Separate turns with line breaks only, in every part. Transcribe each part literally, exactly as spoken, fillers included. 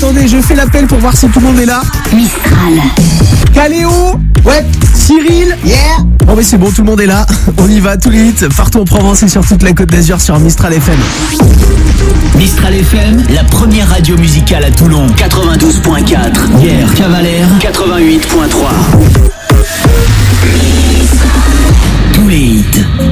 attendez, je fais l'appel pour voir si tout le monde est là.
Mistral.
Caléo. Ouais. Cyril.
Yeah.
Bon mais c'est bon, tout le monde est là. On y va, tous les hits, partout en Provence et sur toute la Côte d'Azur sur Mistral F M.
Mistral F M, la première radio musicale à Toulon. quatre-vingt-douze point quatre. Hier, Cavalère, quatre-vingt-huit point trois. Tous les hits.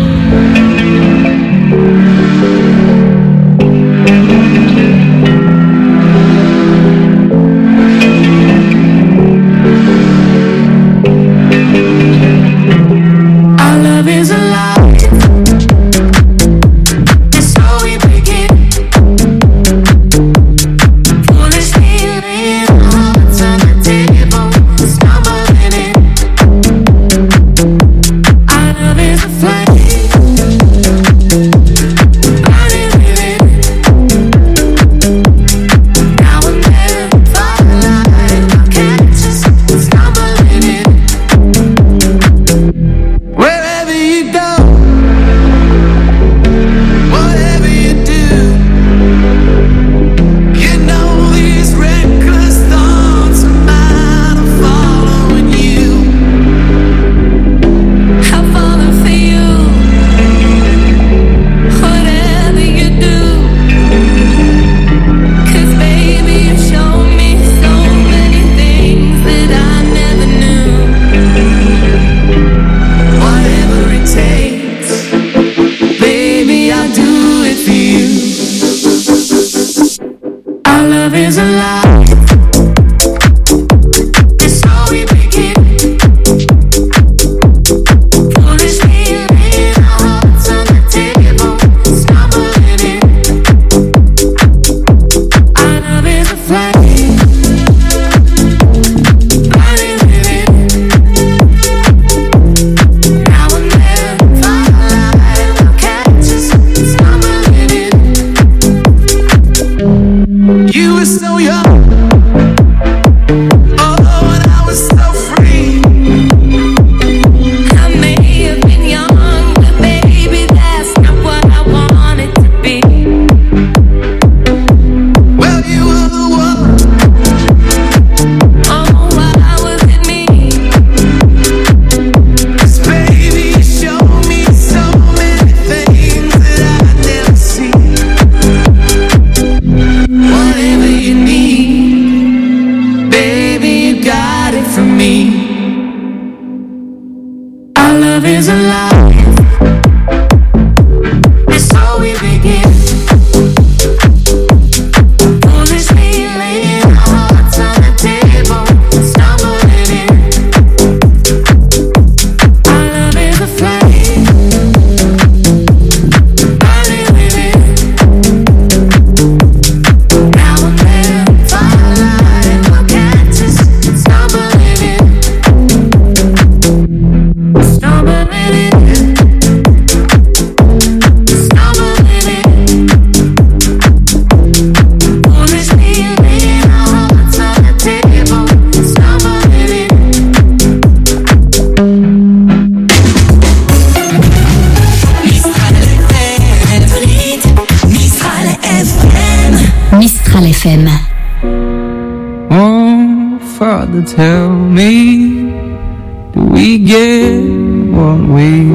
Oh, Father, tell me, do we get what we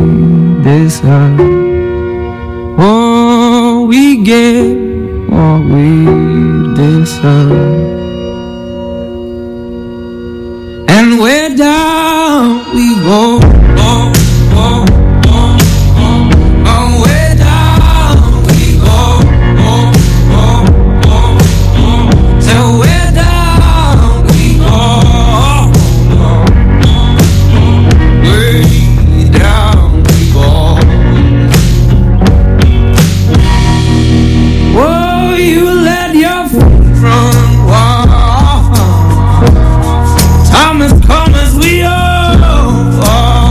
deserve? Oh, we get what we deserve. And where down we go, oh, oh. Come as we all are.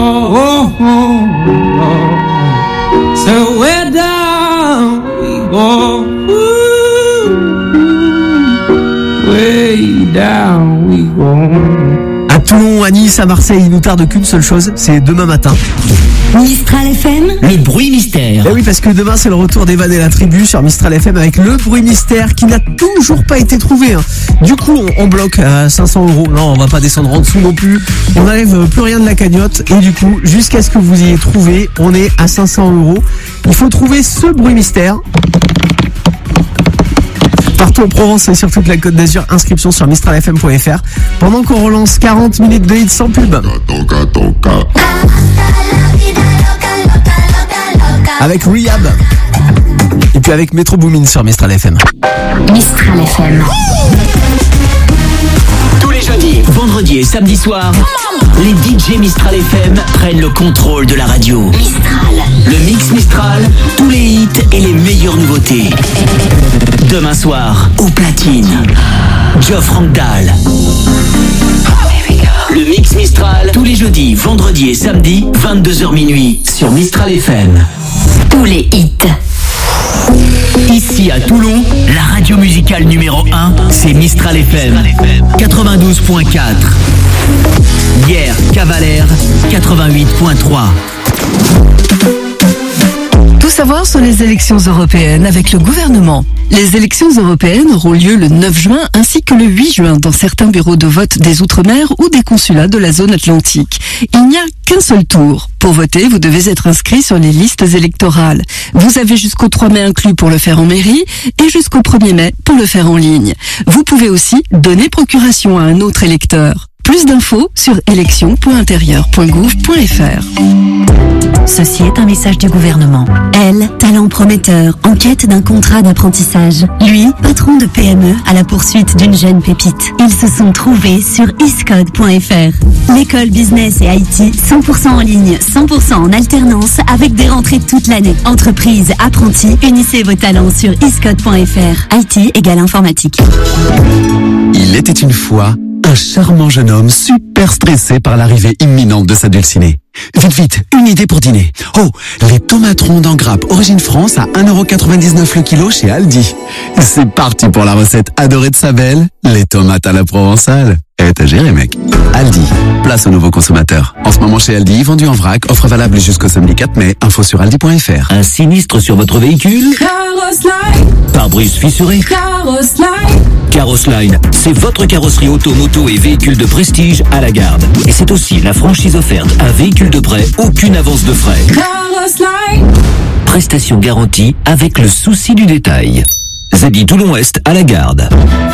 oh, oh, oh. So we're down we go. Ooh, way down we go.
À Toulon, à Nice, à Marseille, il nous tarde qu'une seule chose, c'est demain matin.
Mistral F M, le bruit mystère.
Eh oui, parce que demain c'est le retour d'Evan et la tribu sur Mistral F M avec le bruit mystère qui n'a toujours pas été trouvé. Hein. Du coup, on, on bloque à cinq cents euros. Non, on va pas descendre en dessous non plus. On n'enlève plus rien de la cagnotte et du coup, jusqu'à ce que vous ayez trouvé, on est à cinq cents euros. Il faut trouver ce bruit mystère. Partout en Provence et sur toute la Côte d'Azur, inscription sur mistral f m point f r. Pendant qu'on relance quarante minutes de hits sans pub. Avec Rehab. Et puis avec Metro Boomin sur Mistral F M.
Mistral F M.
Tous les jeudis, vendredis et samedis soirs, les D J Mistral F M prennent le contrôle de la radio.
Mistral.
Le mix Mistral, tous les hits et les meilleures nouveautés. Demain soir, au platine, Geoff Rangdal. Le mix Mistral, tous les jeudis, vendredis et samedis, vingt-deux heures minuit, sur Mistral F M.
Tous les hits.
Ici à Toulon, la radio musicale numéro un, c'est Mistral F M, quatre-vingt-douze point quatre. Hier, Cavalère, quatre-vingt-huit point trois.
Tout savoir sur les élections européennes avec le gouvernement. Les élections européennes auront lieu le neuf juin ainsi que le huit juin dans certains bureaux de vote des Outre-mer ou des consulats de la zone atlantique. Il n'y a qu'un seul tour. Pour voter, vous devez être inscrit sur les listes électorales. Vous avez jusqu'au trois mai inclus pour le faire en mairie et jusqu'au premier mai pour le faire en ligne. Vous pouvez aussi donner procuration à un autre électeur. Plus d'infos sur élections point intérieur point gouv point f r.
Ceci est un message du gouvernement. Elle, talent prometteur, en quête d'un contrat d'apprentissage. Lui, patron de P M E à la poursuite d'une jeune pépite. Ils se sont trouvés sur iscode point f r. L'école business et I T cent pour cent en ligne, cent pour cent en alternance avec des rentrées toute l'année. Entreprise, apprentis, unissez vos talents sur iscode point f r. I T égale informatique.
Il était une fois un charmant jeune homme super stressé par l'arrivée imminente de sa dulcinée. Vite, vite, une idée pour dîner. Oh, les tomates rondes en grappe origine France à un euro quatre-vingt-dix-neuf le kilo chez Aldi. C'est parti pour la recette adorée de sa belle, les tomates à la provençale. Eh, t'as géré, mec. Aldi, place aux nouveaux consommateurs. En ce moment chez Aldi, vendu en vrac, offre valable jusqu'au samedi quatre mai. Info sur aldi point f r.
Un sinistre sur votre véhicule?
Carrosline,
Pare-brise fissuré?
Carrosline,
Carrosline, c'est votre carrosserie auto, moto et véhicule de prestige à la garde. Et c'est aussi la franchise offerte. Un véhicule de prêt, aucune avance de frais.
Carrosline.
Prestation garantie avec le souci du détail. Z I Toulon-Ouest à la garde.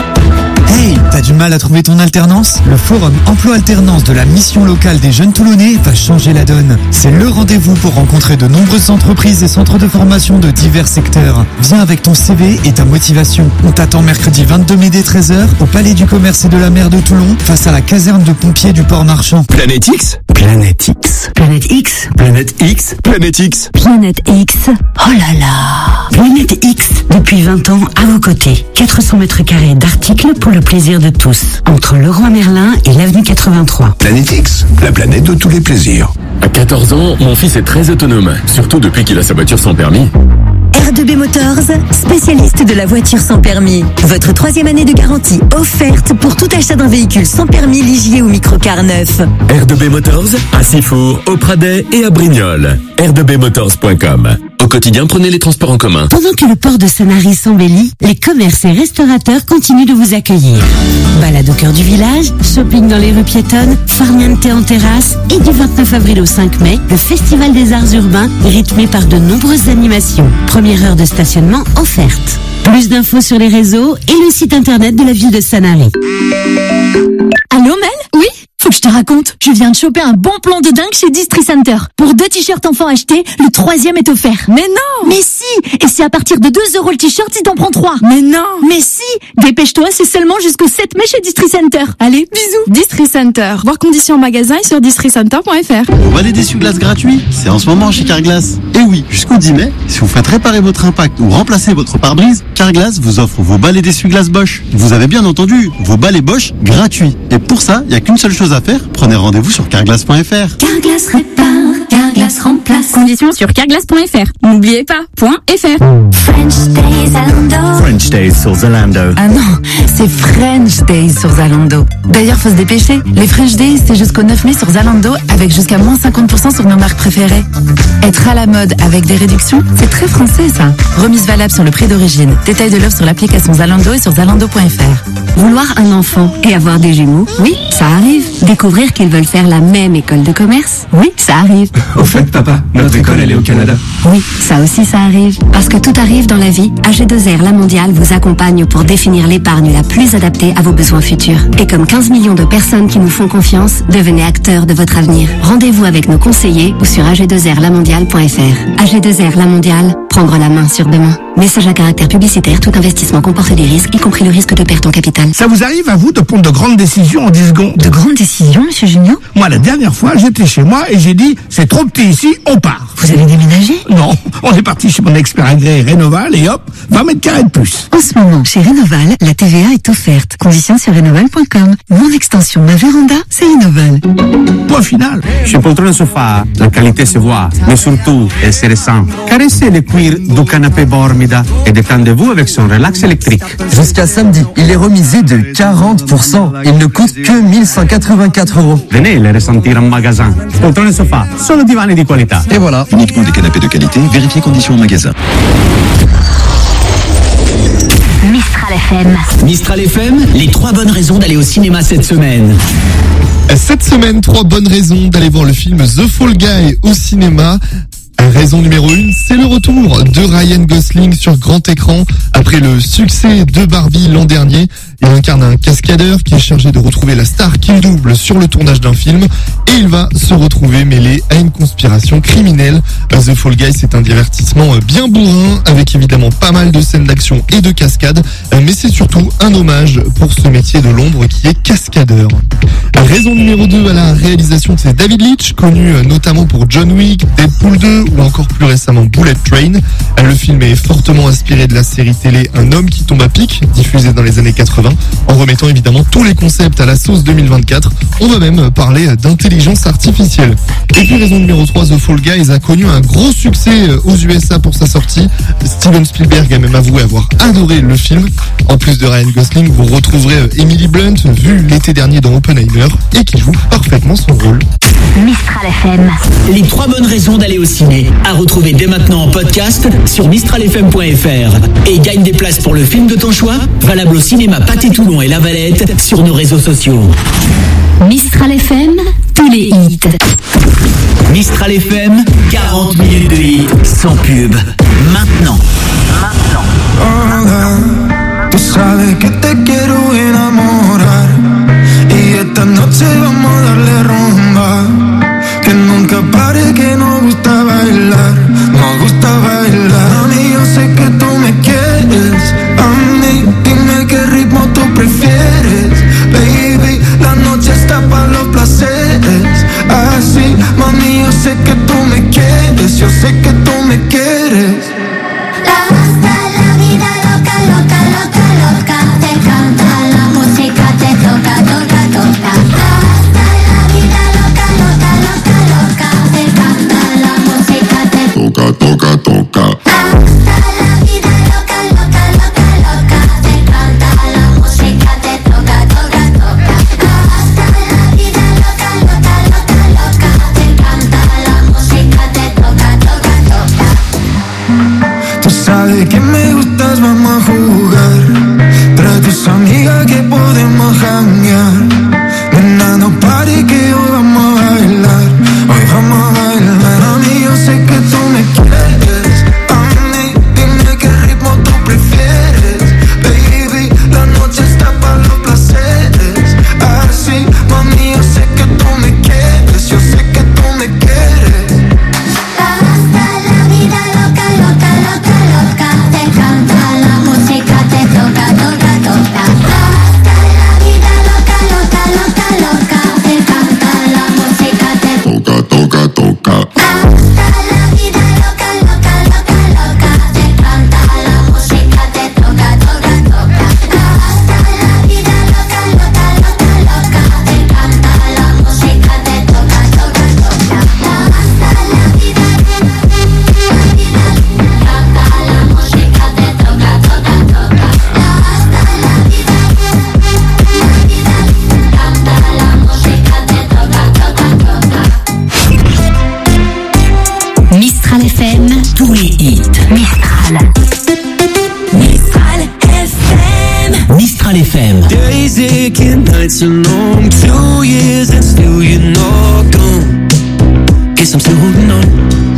Hey, t'as du mal à trouver ton alternance? Le forum emploi alternance de la mission locale des jeunes Toulonnais va changer la donne. C'est le rendez-vous pour rencontrer de nombreuses entreprises et centres de formation de divers secteurs. Viens avec ton C V et ta motivation. On t'attend mercredi vingt-deux mai dès treize heures au Palais du Commerce et de la Mer de Toulon face à la caserne de pompiers du Port Marchand.
Planète X? Planète X.
Planète X.
Planète X. Planète X.
Planète X. Oh là là. Planète X, depuis vingt ans à vos côtés. quatre cents mètres carrés d'articles pour le plaisir de tous. Entre Leroy Merlin et l'avenue quatre-vingt-trois.
Planète X, la planète de tous les plaisirs.
À quatorze ans, mon fils est très autonome, surtout depuis qu'il a sa voiture sans permis.
R deux B Motors, spécialiste de la voiture sans permis. Votre troisième année de garantie offerte pour tout achat d'un véhicule sans permis, Ligier ou microcar neuf.
R deux B Motors, à Sifour, au Pradet et à Brignoles. r deux b motors point com. Au quotidien, prenez les transports en commun.
Pendant que le port de Sanary s'embellit, les commerces et restaurateurs continuent de vous accueillir. Balade au cœur du village, shopping dans les rues piétonnes, farniente en terrasse et du vingt-neuf avril au cinq mai, le Festival des Arts Urbains rythmé par de nombreuses animations. Première heure de stationnement offerte. Plus d'infos sur les réseaux et le site internet de la ville de Sanary.
Allô Mel? Oui? Faut que je te raconte, je viens de choper un bon plan de dingue chez Distri Center. Pour deux t-shirts enfants achetés, le troisième est offert. Mais non! Mais si! Et c'est à partir de deux euros le t-shirt si t'en prends trois. Mais non! Mais si! Dépêche-toi, c'est seulement jusqu'au sept mai chez Distri Center. Allez, bisous! Distri Center. Voir conditions en magasin et sur distri center point f r.
Vous valez d'essuie-glace gratuit? C'est en ce moment chez Carglass. Et oui, jusqu'au dix mai, si vous faites réparer votre impact ou remplacer votre pare-brise, Carglass vous offre vos balais d'essuie-glace Bosch. Vous avez bien entendu, vos balais Bosch gratuits. Et pour ça, il n'y a qu'une seule chose choses à faire, prenez rendez-vous sur carglass point f r.
Carglass répare, Carglass remplace.
Conditions sur carglass point f r. N'oubliez pas, .fr.
French Days Zalando.
French Days sur Zalando.
Ah non, c'est French Days sur Zalando. D'ailleurs, faut se dépêcher. Les French Days, c'est jusqu'au neuf mai sur Zalando, avec jusqu'à moins cinquante pour cent sur nos marques préférées. Être à la mode avec des réductions, c'est très français ça. Remise valable sur le prix d'origine. Détail de l'offre sur l'application Zalando et sur zalando point f r.
Vouloir un enfant et avoir des jumeaux, oui, ça arrive. Découvrir qu'ils veulent faire la même école de commerce, oui, ça arrive.
Au fait, papa, notre école, elle est au Canada.
Oui, ça aussi, ça arrive. Parce que tout arrive dans la vie, A G deux R La Mondiale vous accompagne pour définir l'épargne la plus adaptée à vos besoins futurs. Et comme quinze millions de personnes qui nous font confiance, devenez acteurs de votre avenir. Rendez-vous avec nos conseillers ou sur a g deux r la mondiale point f r. A G deux R La Mondiale, prendre la main sur demain. Message à caractère publicitaire, tout investissement comporte des risques, y compris le risque de perte en capital.
Ça vous arrive à vous de prendre de grandes décisions en dix secondes?
De grandes décisions, monsieur Junior?
Moi, la dernière fois, j'étais chez moi et j'ai dit, c'est trop petit ici, on part.
Vous avez déménagé?
Non, on est parti chez mon expert agréé Rénoval et hop, vingt mètres carrés de plus.
En ce moment, chez Rénoval, la T V A est offerte. Conditions sur rénoval point com. Mon extension, ma véranda, c'est Rénoval.
Point final.
Chez Poltron Sofa, la qualité se voit, mais surtout, elle se ressent. Caressez le cuir du canapé Bormida et détendez-vous avec son relax électrique.
Jusqu'à samedi, il est remisé de quarante pour cent. Il ne coûte que mille cent quatre-vingt-quatre euros.
Venez le ressentir en magasin. Poltron Sofa, solo divani di qualità.
Et voilà.
Uniquement des canapés de qualité, vérifiez conditions en magasin.
Mistral F M.
Mistral F M, les trois bonnes raisons d'aller au cinéma cette semaine.
Cette semaine, trois bonnes raisons d'aller voir le film The Fall Guy au cinéma. Raison numéro une, c'est le retour de Ryan Gosling sur grand écran. Après le succès de Barbie l'an dernier, il incarne un cascadeur qui est chargé de retrouver la star qu'il double sur le tournage d'un film et il va se retrouver mêlé à une conspiration criminelle. The Fall Guy, c'est un divertissement bien bourrin avec évidemment pas mal de scènes d'action et de cascade, mais c'est surtout un hommage pour ce métier de l'ombre qui est cascadeur. Raison numéro deux, à la réalisation, c'est David Leitch, connu notamment pour John Wick, Deadpool deux ou encore plus récemment Bullet Train. Le film est fortement inspiré de la série télé Un homme qui tombe à pic, diffusée dans les années quatre-vingts, en remettant évidemment tous les concepts à la sauce deux mille vingt-quatre. On va même parler d'intelligence artificielle. Et puis raison numéro trois, The Fall Guys a connu un gros succès aux U S A pour sa sortie. Steven Spielberg a même avoué avoir adoré le film. En plus de Ryan Gosling, vous retrouverez Emily Blunt, vue l'été dernier dans Oppenheimer, et qui joue parfaitement son rôle.
Mistral F M.
Les trois bonnes raisons d'aller au ciné. À retrouver dès maintenant en podcast sur mistral f m point f r. Et gagne des places pour le film de ton choix, valable au cinéma Pathé-Toulon et La Valette sur nos réseaux sociaux.
Mistral F M, tous les hits.
Mistral F M, quarante minutes de hits sans pub. Maintenant. Maintenant.
Hola, tú sabes que te quiero enamorar y esta noche vamos a darle rumba, que nunca pare, que nos gusta bailar, nos gusta bailar. A mí yo sé que tú me quieres, a mí dime qué ritmo tú prefieres, baby, la noche está para los placeres, así, mami, yo sé que tú me quieres, yo sé que tú me quieres.
Hasta la vida loca, loca, loca, loca, te canta la música, te toca, toca, toca. Hasta la vida loca, loca, loca, loca, te canta la música, te
toca, toca, toca.
Hasta la vida loca, loca, loca, loca, te canta la música, te toca, toca, toca. Hasta la vida loca, loca, loca, loca, te canta la música, te toca, toca, toca.
making nights are long. Two years and still you're not gone. Guess I'm still holding on.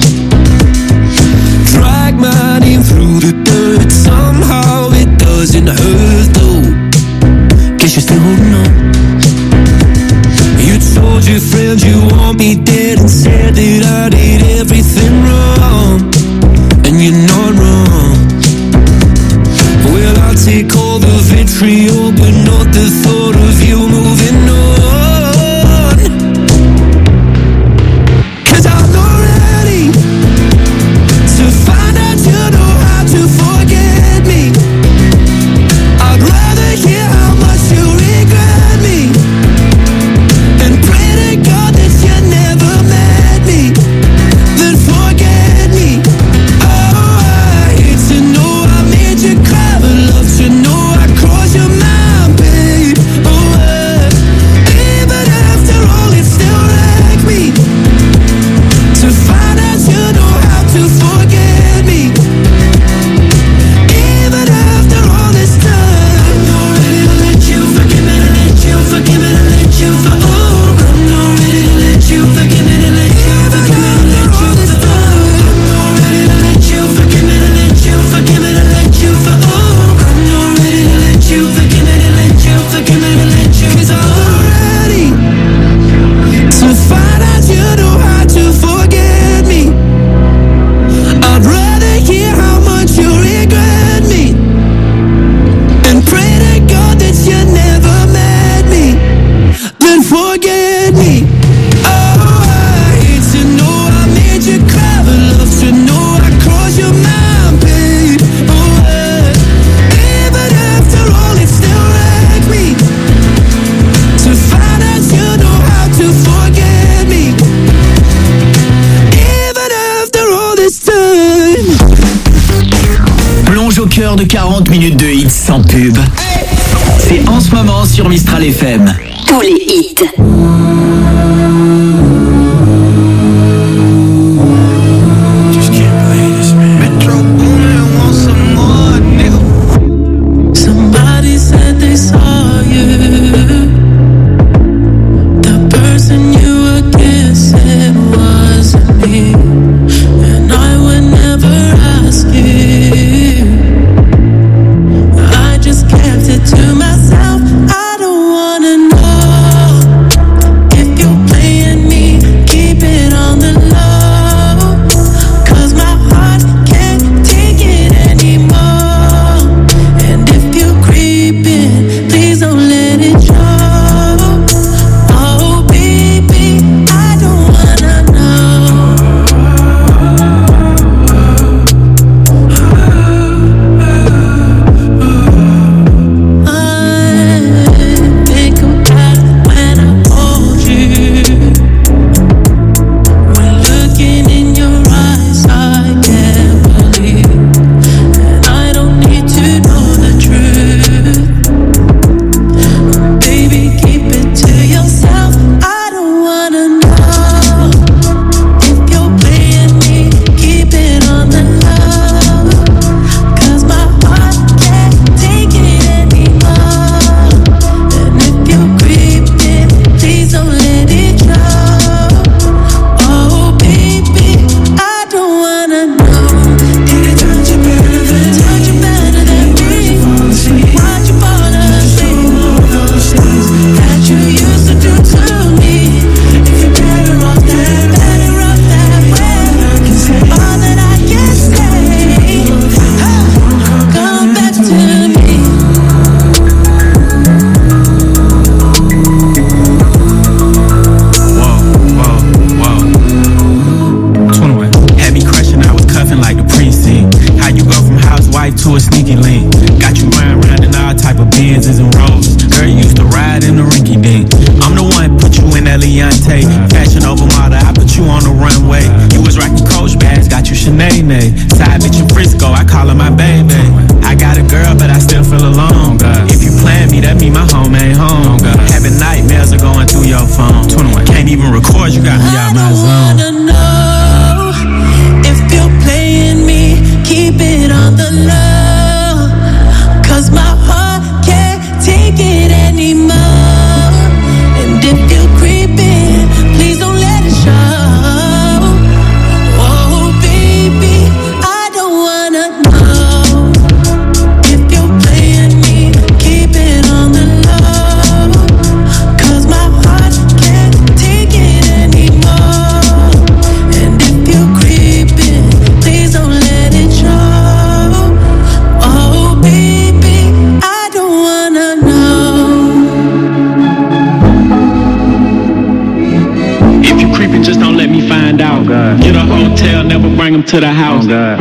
Drag my name through the dirt. Somehow it doesn't hurt though. Guess you're still holding on. You told your friends you want me dead and said that I did everything wrong. And you're not wrong. Well, I'll take all the vitriol, but not the thought of you moving on. Cause I'm not ready to find out you know how to forget me. I'd rather hear how much you regret me and pray to God that you never met me, then forget me. Oh, I hate to know I made you cry, but love to know I crossed your mind, babe. Oh, uh, even after all, it still wrecked me to find out you know how to forget me. Even after all this time, I'm not ready to let you forgive me, to let you forgive me, to let you for oh, I'm not ready to let you forgive me, to let you forgive me, to let you for I'm not ready to let you forgive me, to let you forgive me, to let you for oh, I'm not ready to let you forgive me, to let you forgive me, to let you. Cause I'm ready to find out you know how to forget me. I'd rather hear how much you regret me and pray to God that you never met me, then forget me. Oh, I hate to know I made you cry, but love to know I crossed your mind, babe. Oh, uh, even after all, it still wrecked me to find out you know how to forget me. Even after all this time.
Plonge au cœur de quarante minutes de hits sans pub. C'est en ce moment sur Mistral F M.
Tous les hits.
Somebody said they saw you. The person you were kissing wasn't me, and I would never ask you. I just kept it to myself. I don't wanna know if you're playing me. Keep it on the low, 'cause my heart can't take it anymore. And if you're creeping, please don't let it show. Oh baby, I don't wanna know. I think about it when I hold you. When looking in your eyes, I can't believe, and I don't need to know the truth. Baby, keep it to yourself. I don't wanna know if you're playing me. Keep it on the low, 'cause my heart can't take it anymore. And if you're creeping, please don't let it show. Oh baby, I don't wanna know. Did it touch you better than touch you better than me? Why'd you fall asleep? That you used to do to me. If you're better off that, better off that way. All that I can say, oh, come back to me.
twenty-one. Had me crushing, I was cuffing like the precinct. How you go from housewife to a sneaky link? Got you running around in all type of Benzes and Rolls. Girl, you used to ride in the rinky dink. I'm the one put you in that Leontay. Fashion over model, I put you on the runway. You was rocking Coach bags, got you Sinead. Side bitch in Frisco, I call her my baby. I got a girl, but I still feel alone. If you plan me, that mean my home ain't home. Having nightmares are going through your phone. Can't even record, you got me out my zone.
I don't wanna know if you're playing me. Keep it on the low, 'cause my heart can't take it anymore.
God. Get a hotel, never bring them to the house. Oh, God.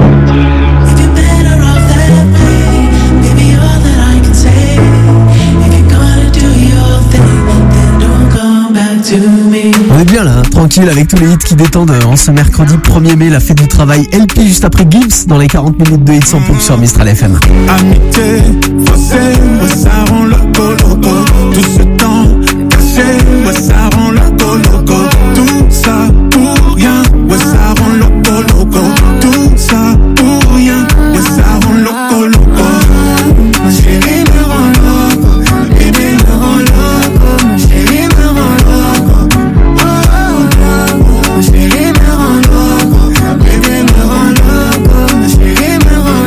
On est bien là, hein, tranquille avec tous les hits qui détendent en ce mercredi premier mai, la fête du travail L P juste après Gibbs dans les quarante minutes de hits sans pub sur Mistral F M.
Amitié, faussé, ouais, ça rend loco, loco. Tout ce temps caché, ouais, ça rend loco, loco. Tout ça pour rien, ouais, ça rend loco, loco. Tout ça pour rien, ouais, ça rend loco, loco. Ma chérie me rend loco, ma bébé me rend loco, ma chérie me rend loco. Oh, loco, ma chérie me rend loco, ma bébé me rend loco, ma chérie me rend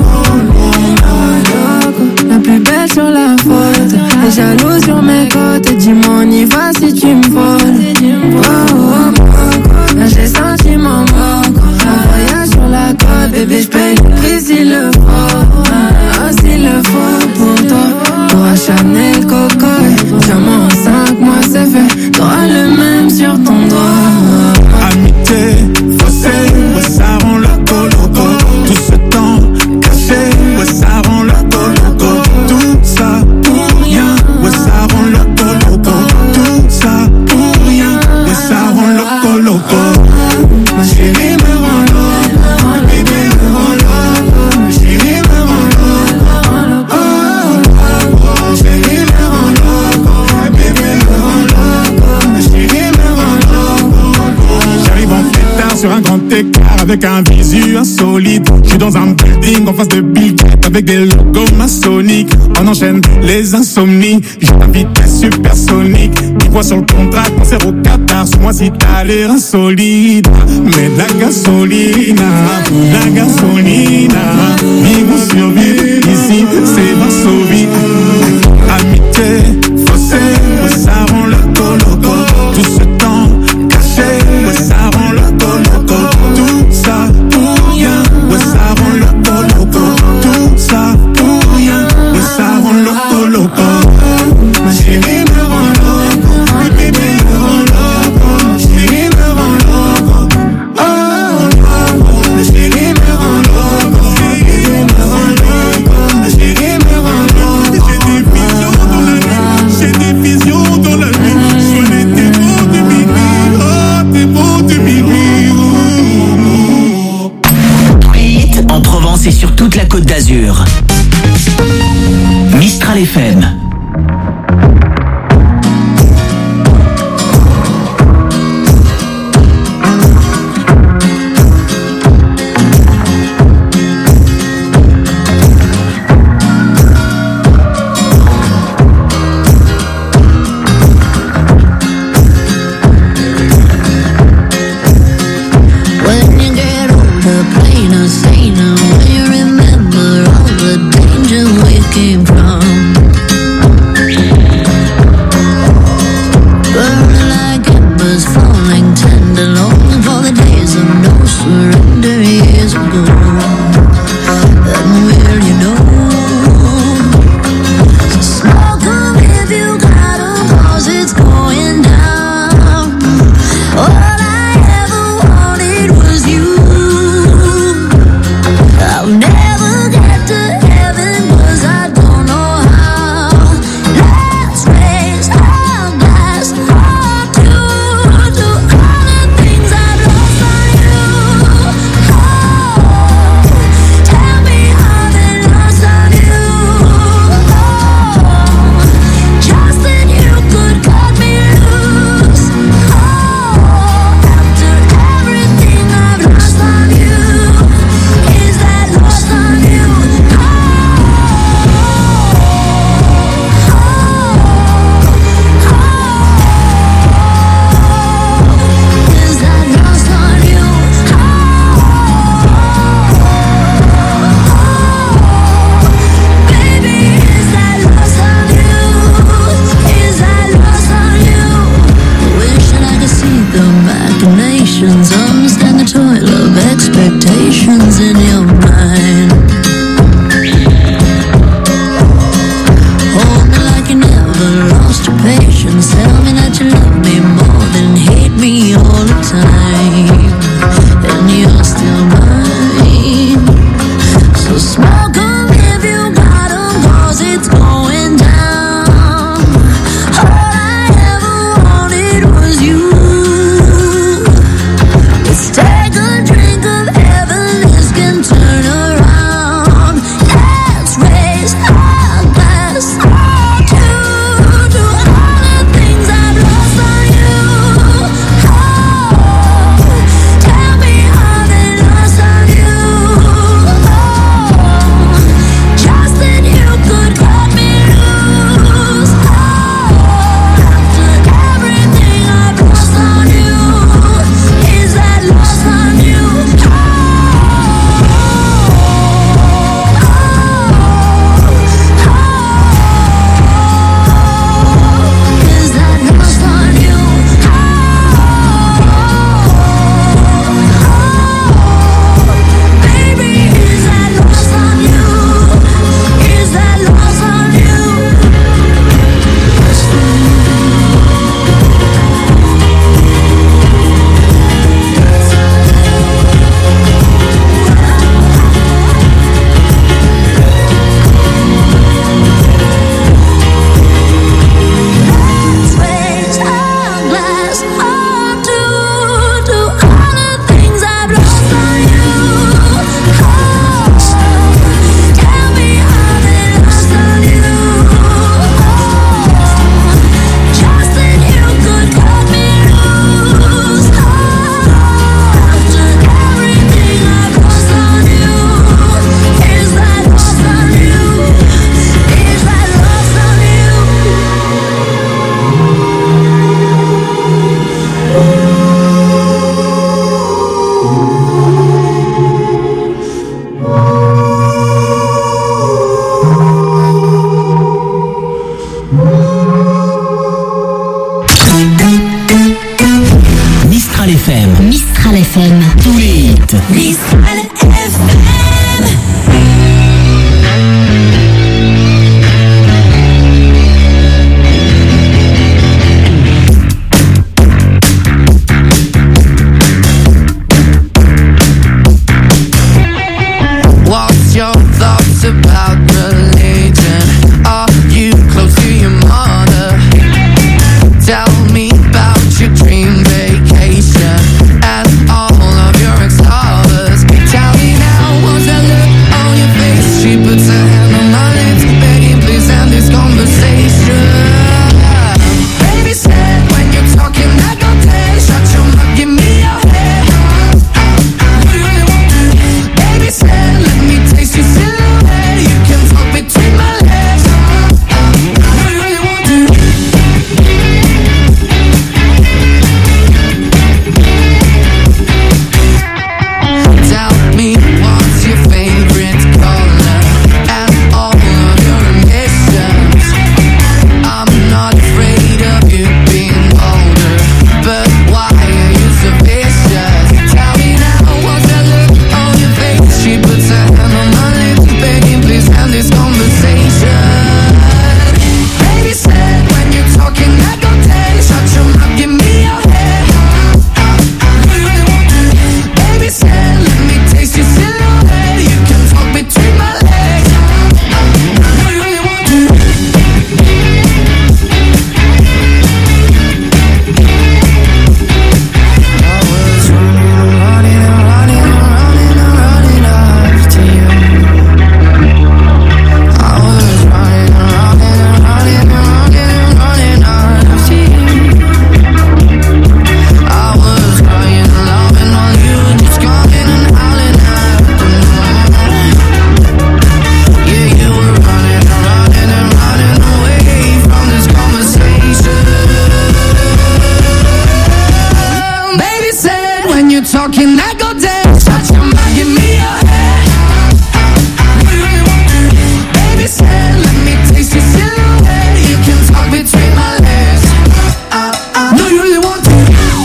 loco.
La plus belle sur la photo, les jaloux sur mes côtes. Dis-moi on y va si tu me voles. Oh, oh, oh, là j'ai senti mon manque. Un voyage sur la côte, bébé j'paye le prix s'il le faut. Ah, s'il le faut pour toi. T'auras Chanel, Coco. Diamant en cinq mois c'est fait. T'auras le même sur ton doigt.
Amitié, faussé, ouais, ça rend loco, loco. Tout ce temps caché, ouais, ça rend loco, loco. Tout ça pour rien, ouais, ça rend loco, loco. Tout ça pour rien, ouais, ça rend loco, loco. Ma chérie me rend loco, ma bébé me rend loco, ma chérie me rend loco. Oh, loco, ma chérie me rend loco, ma bébé me rend loco, ma chérie me rend loco. J'arrive en pétard sur un grand écart avec un visu insolite. J'suis dans un building en face de Bill Gates avec des logos maçonniques. On enchaîne les insomnies, j'ai la vitesse supersonique. Dis-moi sur le contrat, concert au Qatar. Suis-moi si t'as l'air insolide. Mais de la gasolina, la gasolina. Vivons sur vie, ici c'est Varsovie. Amitié, faussé, ouais, ça rend loco, loco. Tout ce temps caché, ouais, ça rend loco, loco. Tout ça pour rien, ouais, ça rend loco, loco. Tout ça pour rien, ouais, ça rend loco, loco. Ma chérie me rend loco, ma bébé me rend loco, ma chérie me rend loco. Oh, loco, ma chérie me rend loco, ma bébé me rend loco, ma chérie me rend loco. J'ai des visions dans la nuit, j'ai des visions dans la nuit. Sois les démons de minuit, oh, démons de minuit.
Hit en Provence et sur toute la Côte d'Azur. Mistral F M.
When you get older, plainer, saner, when you remember all the danger we came from. Burning like embers, falling tender, longing for the days of no surrender years ago. And will you know? So smoke 'em if you got 'em, 'cause it's going down. All I ever wanted was you. I'll never get to heaven 'cause I don't know how. Let's raise our glass heart to, to all the things I've lost on you. Oh, tell me how they lost on you. Oh, just then you could cut me loose. Oh, after everything I've lost on you, is that lost on you? Oh, is that lost on you? Baby, is that lost on you? Is that lost on you? Wishing I could see the machinations, understand the toil of expectations in your mind. Hold me like you never lost your patience. Tell me that you love me more than hate me all the time.
Mistral F M.
Tous les hits.
Mistral F M.
What's your thoughts about religion? Are you close to your mother? Tell me about your dream vacation and all of your ex-lovers. Tell me now, what's that look on your face? She puts her hand on my lips, begging please end this conversation. Baby said when you're talking I go tell, shut your mouth, give me your head. Baby said let me taste your silhouette. You can talk between my legs. Do you really want to? Tell me what's your favorite color and all of your ambitions. I'm not afraid of you being older, but why are you so vicious? Tell me now, what's that look on your face? She puts her hand on my lips, begging please end this conversation. Baby said when you're talking I go tell, shut your mouth, give me your head. Do you really want to? Baby said let me taste your silhouette. You can talk between my legs. Do you really want to? I was running and running and running and running and running after you. I was running and running and running and running and running after you. I was crying and loving while you were just calling and howling after me. Yeah, you were running and running and running away from this conversation. Baby said when you're talking I go dead. Shut your mouth, give me your head. Do you really want to? Baby said let me taste your silhouette. You can talk between my legs. Do you really want to?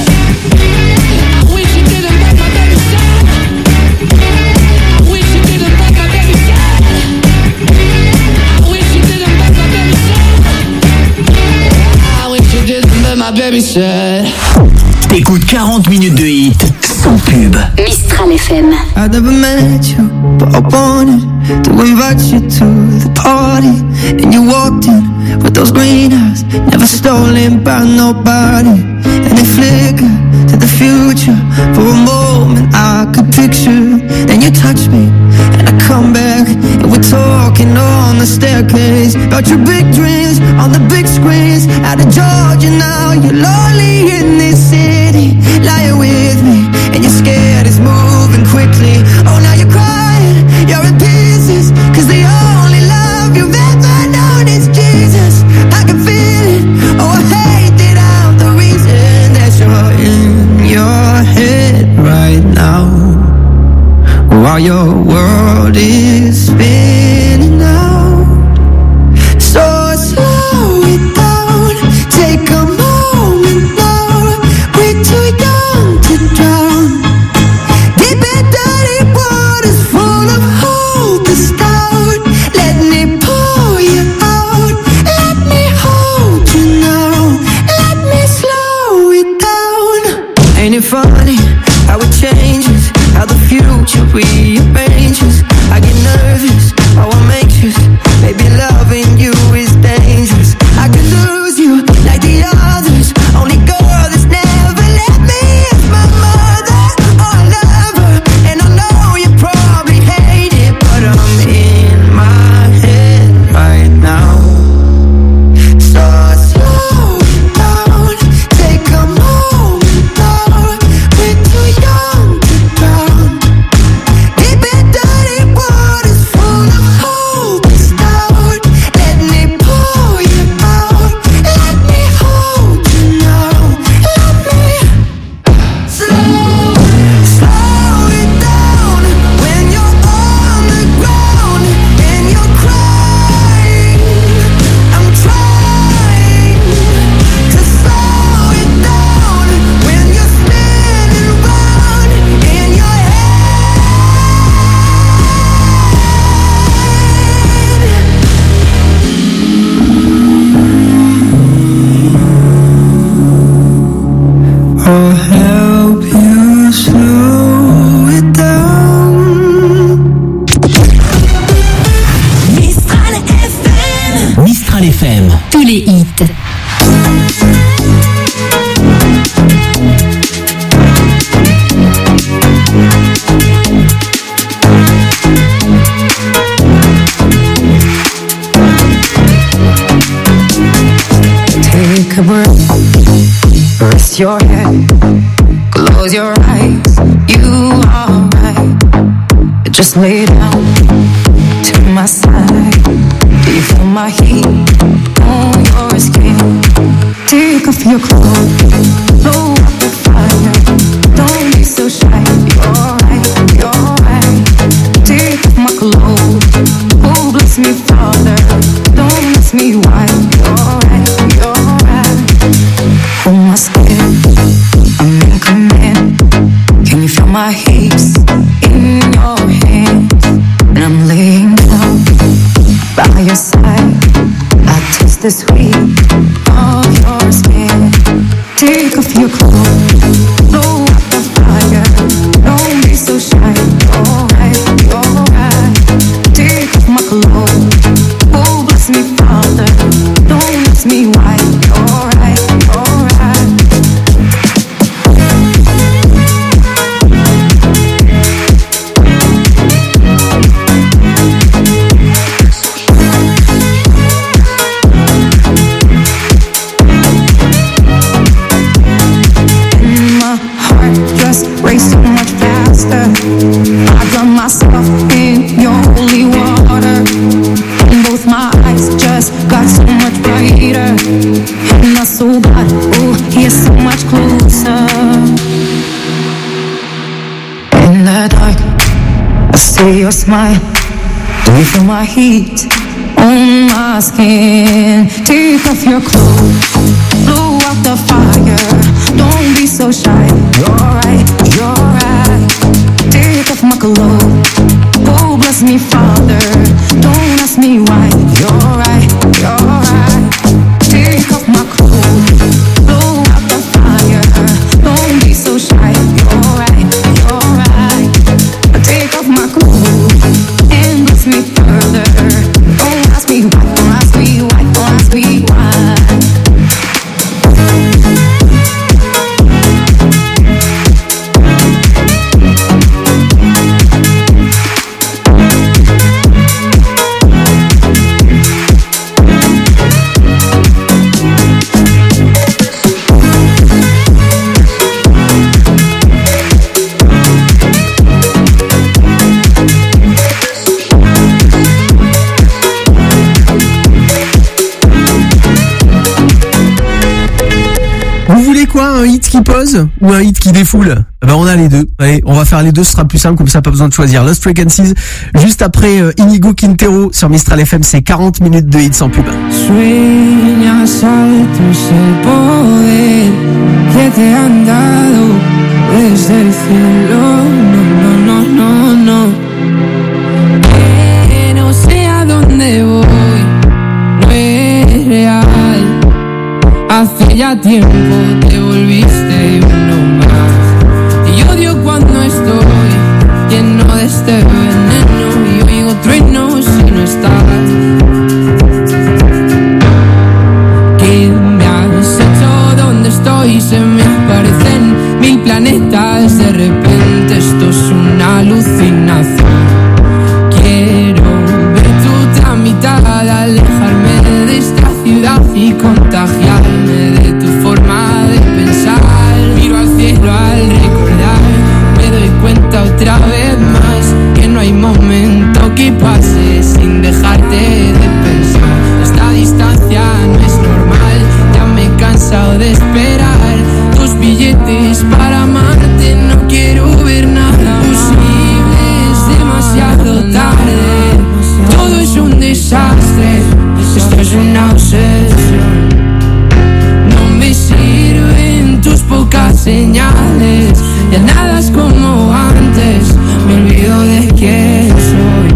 I wish you didn't break my baby side. I wish you didn't break my baby side. I wish you didn't break my baby side. I wish you didn't break my baby side.
T'écoutes quarante minutes de hits sans pub.
Mistral F M.
I never met you, but I wanted to invite you to the party. And you walked in with those green eyes, never stolen by nobody. And they flickered to the future. For a moment I could picture. Then you touch me, and I come back, and we're talking on the staircase about your big dreams on the big screens. Out of Georgia now, you're lonely in this city, lying with me, and you're scared it's moving quickly. Oh, now you're crying, you're in pieces, cause the only love you've ever known is Jesus. I can feel it, oh I hate that I'm the reason that you're in your head right now, while your world is spinning out. So slow it down, take a moment now. We're too young to drown. Deep and dirty waters full of hope is down. Let me pull you out, let me hold you now, let me slow it down. Ain't it funny how it changes, how the future rearranges? I get nervous rest your head, close your eyes, you are right. Just lay down to my side. Do you feel my heat on your skin? Take off your clothes, blow up the fire. Don't be so shy, you're right, you're right. Take off my clothes, oh bless me Father. Don't ask me why, you're right, you're right. Hold my skin, I'm in command. Can you feel my hips in your hands? And I'm laying down by your side. I taste the sweet of your skin. Take off your clothes, blow up the fire. Don't be so shy, you're right, you're right. Take off my clothes, oh bless me Father. Don't ask me why, you're right, you're right. Race so much faster. I drown myself in your holy water, and both my eyes just got so much brighter. And my soul got, oh, here so much closer. In the dark, I see your smile. Do you feel my heat on my skin? Take off your clothes, blow out the fire. Don't be so shy, you're right, you're right. Take off my clothes, oh bless me Father. Don't ask me why, you're right, you're right. Take off my clothes, blow out the fire. Don't be so shy, you're right, you're right. Take off my clothes and bless me further. Don't ask me why, don't ask me why, don't ask me why.
Quoi, un hit qui pose ou un hit qui défoule? Eh ben on a les deux. Allez, on va faire les deux, ce sera plus simple, comme ça pas besoin de choisir. Lost Frequencies, juste après euh, Inigo Quintero sur Mistral F M, c'est quarante minutes de hits sans pub.
Sueñas altos el poder que te han dado desde el cielo. No, no, no, no, no. Que no sé a dónde voy, no es real. Hace ya tiempo te volviste uno más. Y odio cuando estoy lleno de este veneno y oigo truenos si no estás. ¿Qué me has hecho? ¿Dónde estoy? Se me aparecen mil planetas. De repente esto es una alucinación. Quiero ver tu tramitada, alejarme de esta ciudad y contagiarme de tu forma de pensar. Miro al cielo al recordar, me doy cuenta otra vez más que no hay momento que pase sin dejarte de pensar. Esta distancia no es normal, ya me he cansado de esperar tus billetes para amarte. No quiero ver nada posible, es demasiado tarde. Todo es un desastre, esto es una obsesión. No me sirven tus pocas señales, ya nada es como antes, me olvido de quién soy.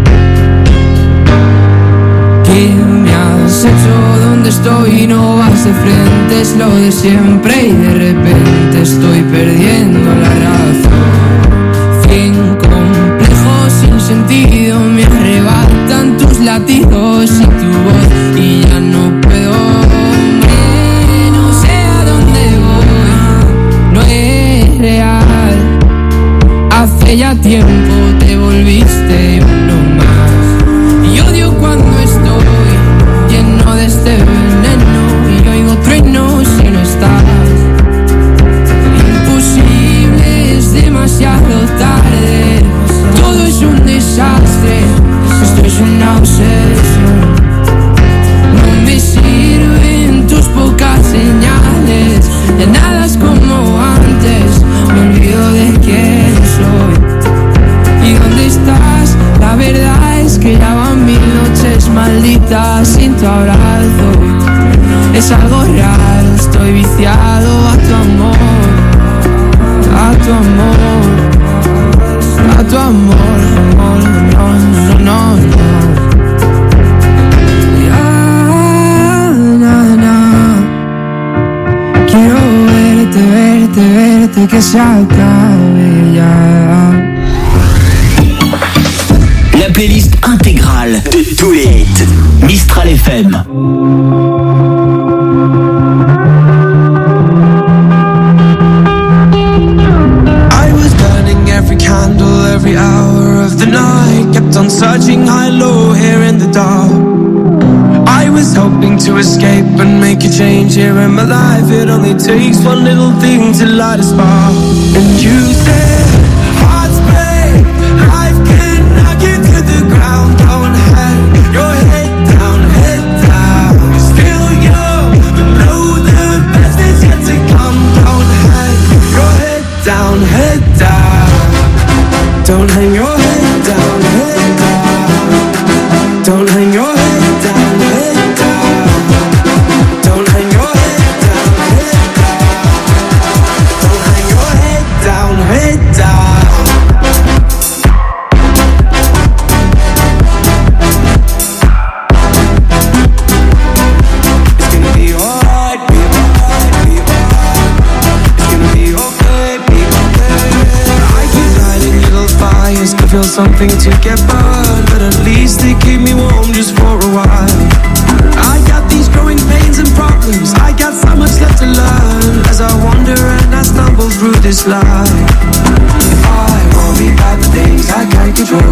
¿Qué me has hecho? ¿Dónde estoy? No vas de frente, es lo de siempre y de repente estoy perdiendo la razón. Cien complejos sin sentido me arrebatan tus latidos y tu voz y ya no puedo. Que no sé a dónde voy, no es real. Hace ya tiempo te volviste uno más. Y odio cuando estoy lleno de este veneno y oigo truenos si no estás. tu amor, amor, no, no, no, no. Ya, na, na. Quiero verte, verte, verte, que se acabe ya.
La playlist intégrale de tous les hits. Mistral F M.
I was burning every candle, every hour of the night. Kept on searching high, low, here in the dark. I was hoping to escape and make a change here in my life. It only takes one little thing to light a spark. And you said, hearts break, life can knock you to the ground. Don't hang your head down, head down. You're still young, but know the best is yet to come. Don't hang your head down, head down. Don't hang your head down, head down. Don't hang your head down, head down. Don't hang your head down, head down. Don't hang your head down, head down. It's gonna be alright, be alright, be alright. It's gonna be okay, be okay. I keep lighting little fires to feel something to get burned, but at least they keep me warm just for a while. I got these growing pains and problems, I got so much left to learn as I wander and I stumble through this life. I worry about the things I can't control.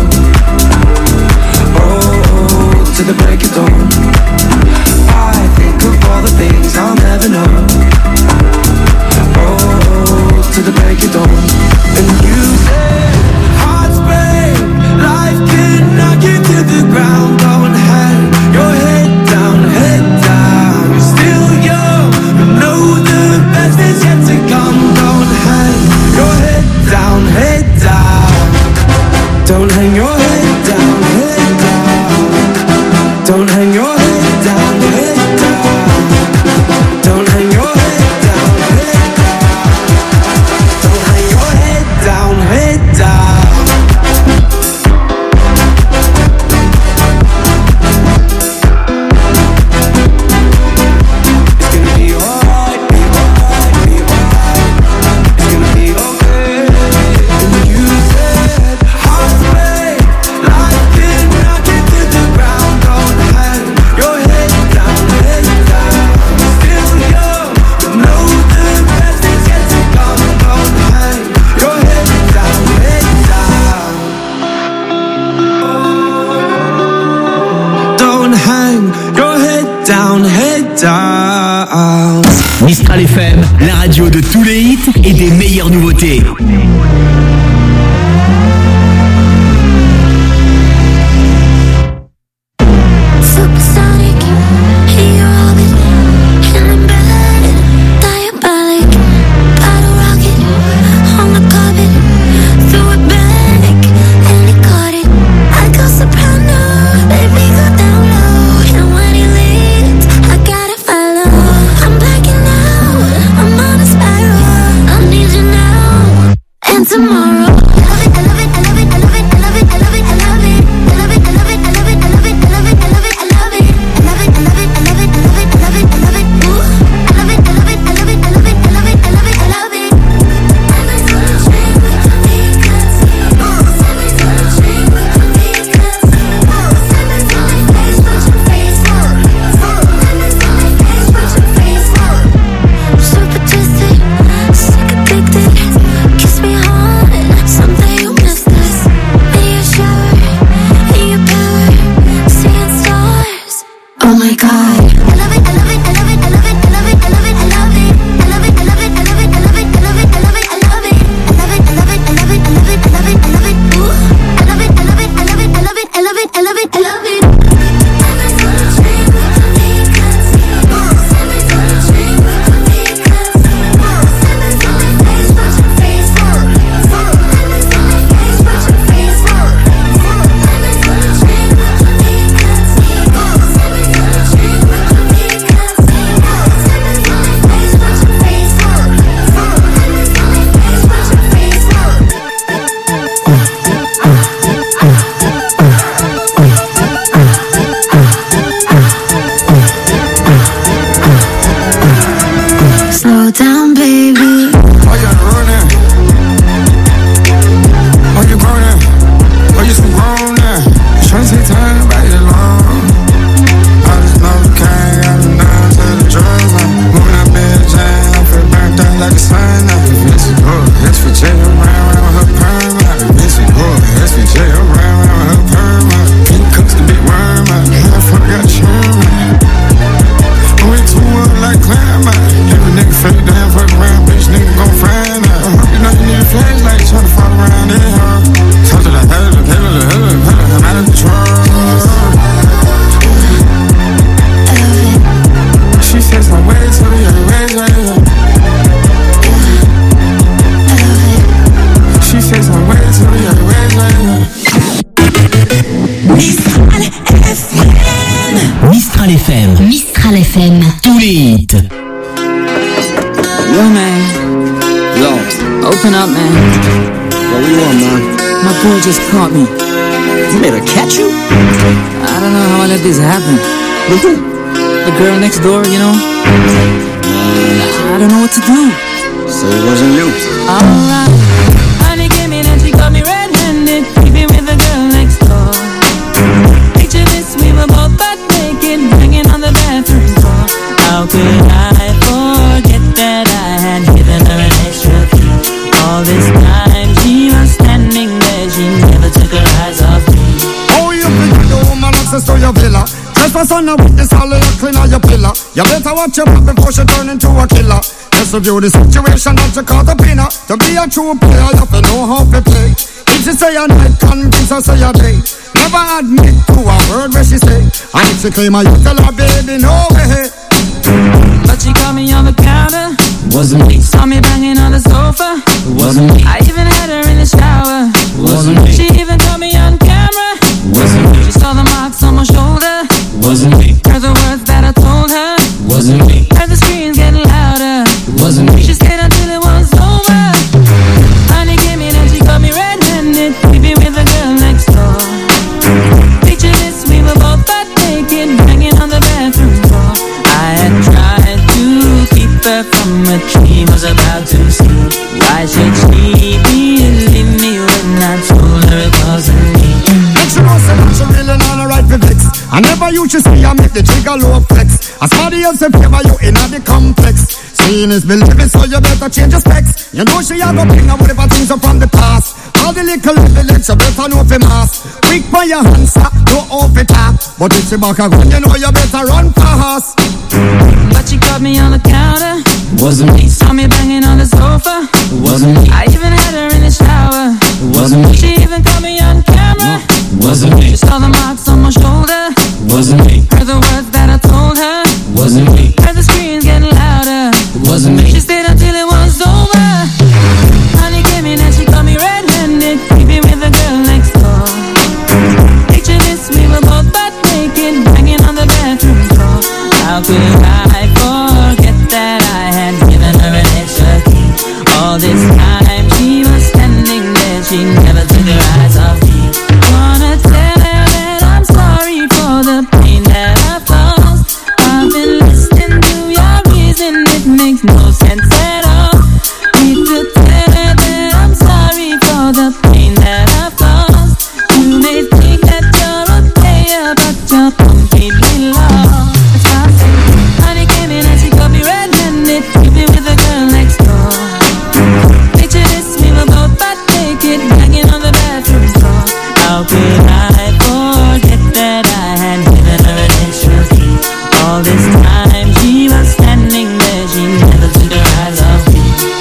Oh, to the break of dawn. I think of all the things I'll never know. Oh, to the break of dawn. And you say, hearts break, life can knock you to the ground. Don't hang your head down, head down. You're still young, but know the best is yet to come. Don't hang your head down, head down. Don't hang your head down, head down. Don't hang your head down, head down. Don't hang your head down, head down. Don't hang your head down, head down. It's gonna be alright, be alright, be alright. It's gonna be okay. And you said, hearts break, life can knock you to the ground. Don't hang your head down, head down. Still young, but know the best is yet to come. Don't hang your head down, head down. Don't hang your head down, head down.
Mistral F M, la radio de tous les hits et des meilleures nouveautés.
Supersonic, you're orbit, and embedded, diabolic, bottle rocket, on the carpet, threw it back, and he caught it. I go soprano, baby go down low, and when he leaves, I gotta follow. I'm blacking out, I'm on a spiral, I need you now, and tomorrow. I love it, I love it, I love it, I love it, I love it, I love it, I love it, I love it, I love it, I love it, I love it, I love it, I love it, I love it, I love it, I love it, I love it, I love it, I love it, ooh, I love it, I love it, I love it, I love it, I love it, I love it, I love it. Super twisted, sick addicted, kiss me hard,
fuck around and her. Something like that, the pedal, the pedal, the pedal, I'm out of control. She says my way to the other way, she says my way to the other way.
Mistral F M. Mistral F M.
Mistral F M.
Tous les hits.
Yo, man. Yo, open up, man.
Yo, what do you want, man?
My girl just caught me.
You made her catch you?
I don't know how I let this happen.
With who?
The girl next door, you know? I don't know what to do.
So it wasn't you.
Alright. Honey came in and she got me red-handed, creeping with the girl next door. Picture this, we were both butt naked, banging on the bathroom floor. How could I forget that I had given her an extra key? All this time she was standing there, she never took her eyes off me.
Oh, you think the woman access to your villa? Trespass on the witness, all of your clean on your pillar. You better watch your back before she turn into a killer. Just review the situation that you caught up in her. To be a true player, you have to know how to play. If she say a night, convince her say a day. Never admit to a word where she say. And if she claim her, you tell her, baby, no way.
But she caught me on the counter.
Wasn't me.
Saw me banging on the sofa.
Wasn't me.
I even had her in the shower.
Wasn't me.
She even caught me on camera.
Wasn't me.
She saw the marks on my shoulder.
Wasn't me.
Heard the words that I told her.
Wasn't me.
Heard the screams getting louder.
Wasn't me.
She stayed until it was over. Honey came in and she caught me red-handed, creeping with the girl next door. Picture this, we were both butt naked, banging on the bathroom floor. I had tried to keep her from what she was about to see. Why should she believe me when I told her it wasn't me?
Make sure I said that she really not a right for fix. I never used to see I make the trigger low flex. As somebody else in favor you in the complex. Seeing is believing, so you better change your specs. You know she a go bring up whatever things up from the past. All the little evidence you better know for mass. Quick for your hands, no off it up. But if she back a gun, you know you better run fast.
But she caught me on the counter.
Wasn't me.
Saw me banging on the sofa.
Wasn't me.
I even had her in the shower.
Wasn't me.
She even caught me on camera.
Wasn't me.
She saw the marks on my shoulder.
Wasn't me.
Heard the words that I told her.
Wasn't me.
Heard the screams getting louder.
Wasn't me.
She stayed until it was over. Honey came in and she caught me red-handed, creeping with the girl next door. Picture this, we were both butt naked, banging on the bathroom floor. How could I forget that I had given her an extra key? All this time she was standing there, she never took her eyes off me. Wanna tell her that I'm sorry for the pain that I've caused. I've been listening to your reason, it makes no sense at all. Need to tell her that I'm sorry for the pain that I've caused. You may think that you're a player, but you're completely lost. That's why I say, honey came in and she got me red-handed, creeping with the girl next door. Picture this, we were both butt naked, banging on the bathroom floor. How could I forget that I had given her an extra key? All this time she was standing there, she never took her eyes off me.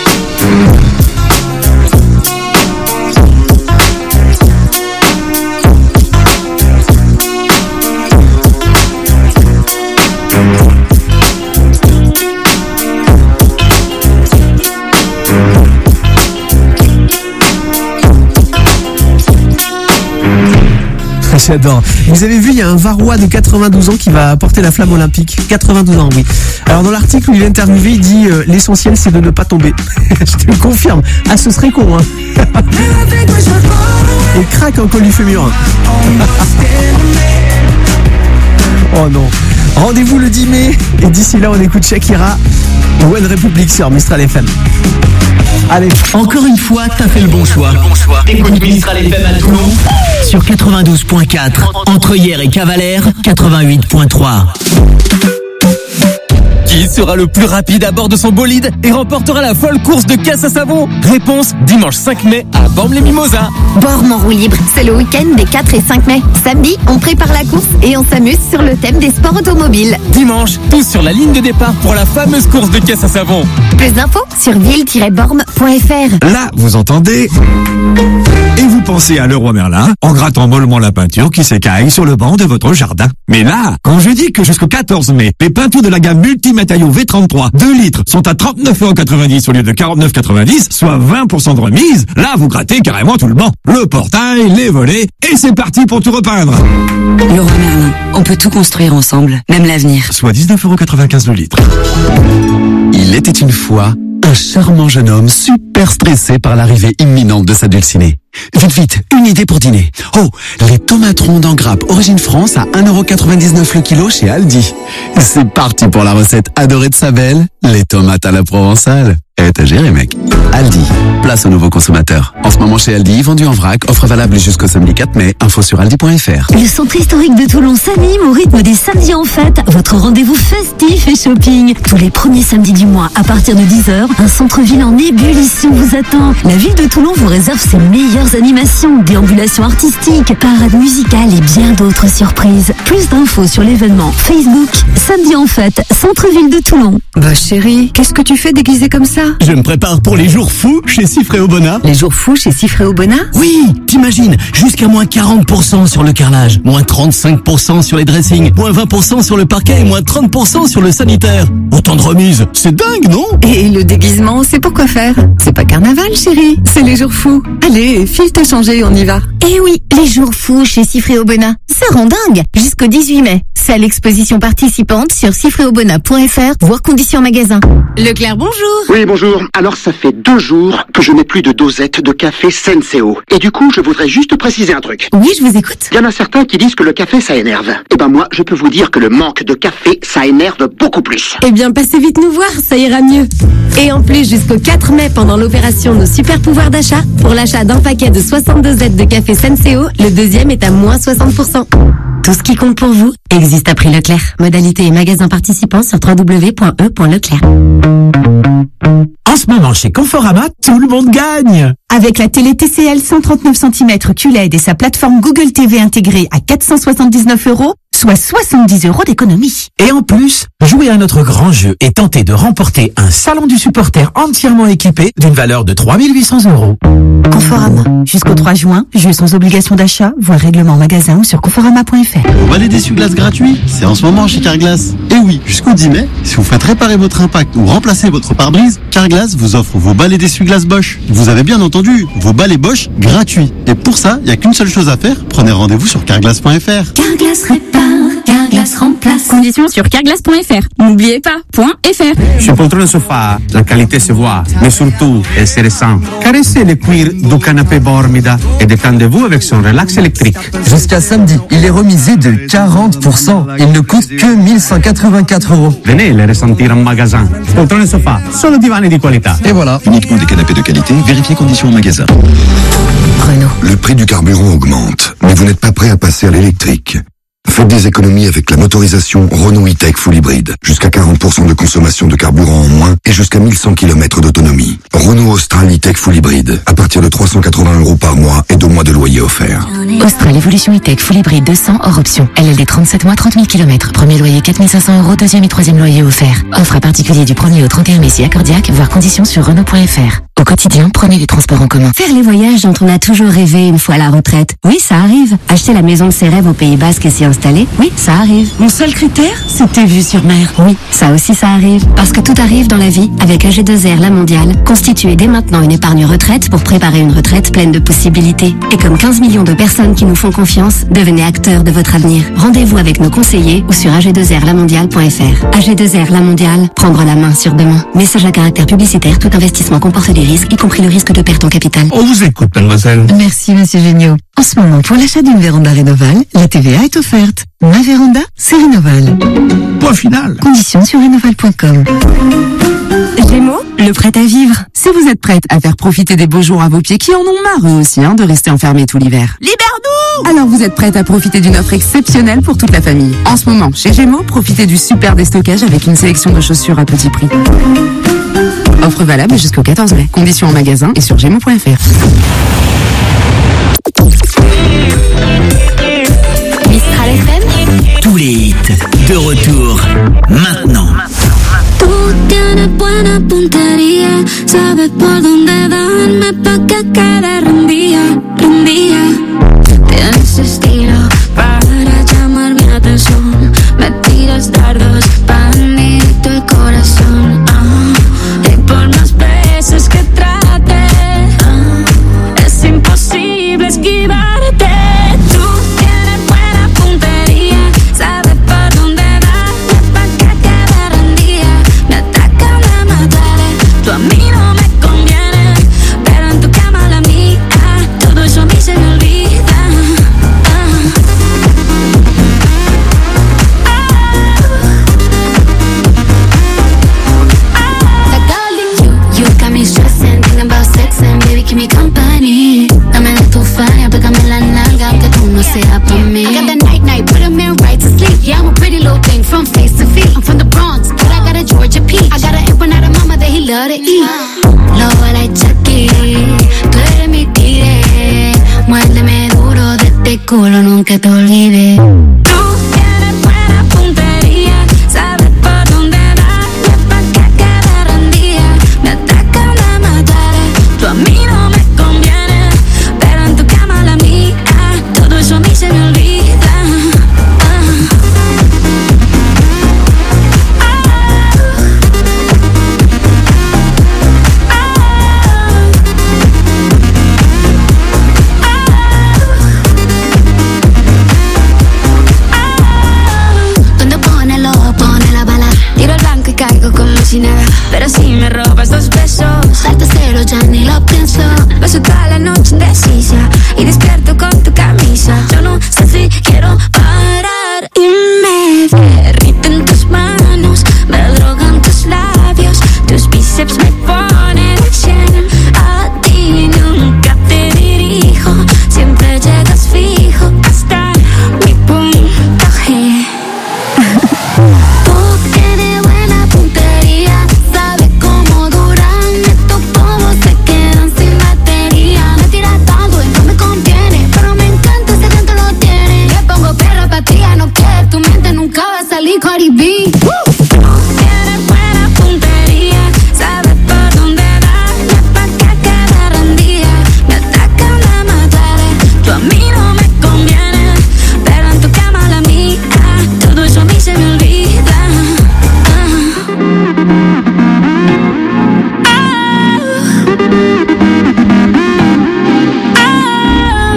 J'adore. Vous avez vu, il y a un Varois de quatre-vingt-douze ans qui va porter la flamme olympique. quatre-vingt-douze ans, oui. Alors dans l'article où il est interviewé, il dit euh, l'essentiel c'est de ne pas tomber. Je te le confirme. Ah, ce serait con, hein. Et craque en colifémur. Oh non. Rendez-vous le dix mai. Et d'ici là, on écoute Shakira, One Republic sur Mistral F M.
Allez, encore une fois, t'as fait le bon choix. Écoute Mistral F M à Toulon sur quatre-vingt-douze point quatre, entre hier et Cavalère, quatre-vingt-huit point trois.
Qui sera le plus rapide à bord de son bolide et remportera la folle course de caisse à savon? Réponse dimanche cinq mai à Bormes-les-Mimosas.
Bormes en roue libre, c'est le week-end des quatre et cinq mai. Samedi, on prépare la course et on s'amuse sur le thème des sports automobiles.
Dimanche, tous sur la ligne de départ pour la fameuse course de caisse à savon.
Plus d'infos sur ville tiret bormes point f r.
Là, vous entendez? Et vous pensez à Leroy Merlin en grattant mollement la peinture qui s'écaille sur le banc de votre jardin. Mais là, quand je dis que jusqu'au quatorze mai, les peintures de la gamme Multimatériaux V trente-trois deux litres sont à trente-neuf euros quatre-vingt-dix au lieu de quarante-neuf euros quatre-vingt-dix, soit vingt pour cent de remise, là vous grattez carrément tout le banc. Le portail, les volets, et c'est parti pour tout repeindre.
Leroy Merlin, on peut tout construire ensemble, même l'avenir.
Soit dix-neuf euros quatre-vingt-quinze le litre.
Il était une fois un charmant jeune homme super stressé par l'arrivée imminente de sa dulcinée. Vite, vite, une idée pour dîner. Oh, les tomates rondes en grappe Origine France à un euro quatre-vingt-dix-neuf le kilo chez Aldi. C'est parti pour la recette adorée de sa belle, les tomates à la provençale. Eh, t'as géré, mec. Aldi, place aux nouveaux consommateurs. En ce moment chez Aldi, vendu en vrac, offre valable jusqu'au samedi quatre mai. Info sur aldi point f r.
Le centre historique de Toulon s'anime au rythme des samedis en fête, votre rendez-vous festif et shopping. Tous les premiers samedis du mois, à partir de dix heures, un centre-ville en ébullition vous attend. La ville de Toulon vous réserve ses meilleures animations, déambulations artistiques, parades musicales et bien d'autres surprises. Plus d'infos sur l'événement Facebook, samedi en fête, centre-ville de Toulon.
Bah chérie, qu'est-ce que tu fais déguisé comme ça?
Je me prépare pour les jours fous chez Siffré Aubona.
Les jours fous chez Siffré Aubona?
Oui, t'imagines, jusqu'à moins quarante pour cent sur le carrelage, moins trente-cinq pour cent sur les dressings, moins vingt pour cent sur le parquet et moins trente pour cent sur le sanitaire. Autant de remises, c'est dingue, non?
Et le déguisement, c'est pour quoi faire? C'est pas carnaval, chérie, c'est les jours fous. Allez, file te changer, on y va.
Eh oui, les jours fous chez Siffré Aubona. Ça rend dingue. Jusqu'au dix-huit mai. C'est à l'exposition participante sur siffré aubona point f r, voire conditions magasin.
Leclerc, bonjour.
Oui, bonjour. Alors, ça fait deux jours que je n'ai plus de dosette de café Senseo. Et du coup, je voudrais juste préciser un truc.
Oui, je vous écoute.
Il y en a certains qui disent que le café, ça énerve. Eh ben moi, je peux vous dire que le manque de café, ça énerve beaucoup plus.
Eh bien, passez vite nous voir, ça ira mieux. Et en plus, jusqu'au quatre mai, pendant l'opération Nos Super Pouvoirs d'achat, pour l'achat d'un paquet de soixante-deux dosettes de café Senseo, le deuxième est à moins soixante pour cent.
Tout ce qui compte pour vous existe à prix Leclerc. Modalité et magasin participants sur w w w point e point leclerc.
En ce moment, chez Conforama, tout le monde gagne.
Avec la télé T C L cent trente-neuf centimètres Q L E D et sa plateforme Google T V intégrée à quatre cent soixante-dix-neuf euros, soit soixante-dix euros d'économie.
Et en plus, jouez à notre grand jeu et tentez de remporter un salon du supporter entièrement équipé d'une valeur de trois mille huit cents euros.
Conforama. Jusqu'au trois juin, jeu sans obligation d'achat, voire règlement magasin ou sur conforama point f r.
Au balai d'essuie-glace gratuit, c'est en ce moment chez Carglass. Et oui, jusqu'au dix mai, si vous faites réparer votre impact ou remplacer votre pare-brise, Carglass vous offre vos balais d'essuie-glace Bosch. Vous avez bien entendu, vos balais Bosch gratuits. Et pour ça, il n'y a qu'une seule chose à faire, prenez rendez-vous sur carglass point f r.
Carglass répare, Carglass remplace.
Conditions sur carglass point f r. N'oubliez pas, point .fr.
Je contrôle le sofa, la qualité se voit, mais surtout, elle se ressent. Caressez le cuir du canapé Bormida et détendez-vous avec son relax électrique.
Jusqu'à samedi, il est remisé de quarante pour cent. Il ne coûte que mille cent quatre-vingt-quatre euros.
Venez le ressentir en magasin. Contrôle le sofa, solo divani di qualità.
Et voilà.
Uniquement des canapés de qualité, vérifiez conditions en magasin.
Renault.
Le prix du carburant augmente, mais vous n'êtes pas prêt à passer à l'électrique. Faites des économies avec la motorisation Renault E-Tech Full Hybrid. Jusqu'à quarante pour cent de consommation de carburant en moins et jusqu'à mille cent kilomètres d'autonomie. Renault Austral E-Tech Full Hybrid. À partir de trois cent quatre-vingts euros par mois et deux mois de loyer offert.
Austral Evolution E-Tech Full Hybrid deux cents hors option. L L D trente-sept mois, trente mille kilomètres. Premier loyer quatre mille cinq cents euros, deuxième et troisième loyer offert. Offre à particulier du premier au trente et un mai si accordiaque, voire conditions sur Renault point f r. Au quotidien, prenez les transports en commun. Faire les voyages dont on a toujours rêvé une fois à la retraite. Oui, ça arrive. Acheter la maison de ses rêves au Pays Basque et s'y installer. Oui, ça arrive. Mon seul critère, c'était vue sur mer. Oui, ça aussi ça arrive. Parce que tout arrive dans la vie. Avec A G deux R La Mondiale, constituez dès maintenant une épargne retraite pour préparer une retraite pleine de possibilités. Et comme quinze millions de personnes qui nous font confiance, devenez acteurs de votre avenir. Rendez-vous avec nos conseillers ou sur a g deux r la mondiale point f r. A G deux R La Mondiale, prendre la main sur demain. Message à caractère publicitaire, tout investissement comporte des risques, y compris le risque de perte en capital.
On vous écoute, mademoiselle.
Merci, monsieur Géniaud. En ce moment, pour l'achat d'une véranda Rénoval, la T V A est offerte. Ma véranda, c'est Rénoval.
Point final.
Conditions sur rénoval point com.
Gémeaux,
le prêt à vivre. Si vous êtes prête à faire profiter des beaux jours à vos pieds qui en ont marre eux aussi hein, de rester enfermés tout l'hiver.
Libère-nous!
Alors vous êtes prête à profiter d'une offre exceptionnelle pour toute la famille. En ce moment, chez Gémeaux, profitez du super déstockage avec une sélection de chaussures à petit prix. Offre valable jusqu'au quatorze mai. Conditions en magasin et sur gémeaux point fr.
Mistral F M.
Tous les hits de retour maintenant.
Tú tienes buena puntería, sabes por dónde darme pa' que quede rendía, rendía. Tienes estilo para llamar mi atención, me tiras dardos pa' hundirte el corazón. Ah, y por más veces que trate, ah, es imposible esquivarte. Tú tienes buena puntería, sabes por dónde darme pa' que quede rendía. Me ataca la mataré, tú a mí no me conviene, pero en tu cama la mía, todo eso a mí se me olvida. Keep me company. Dame de tu faria, pégame la nalga, aunque tú no seas pa' mí. I got the night night, put 'em in right to sleep. Yeah, I'm a pretty little thing from face to feet. I'm from the Bronx, but I got a Georgia peach. I got an empanada mama that he love to eat. Lobo like Chucky, tú eres mi tigre. Muérdeme duro de este culo, nunca te olvides.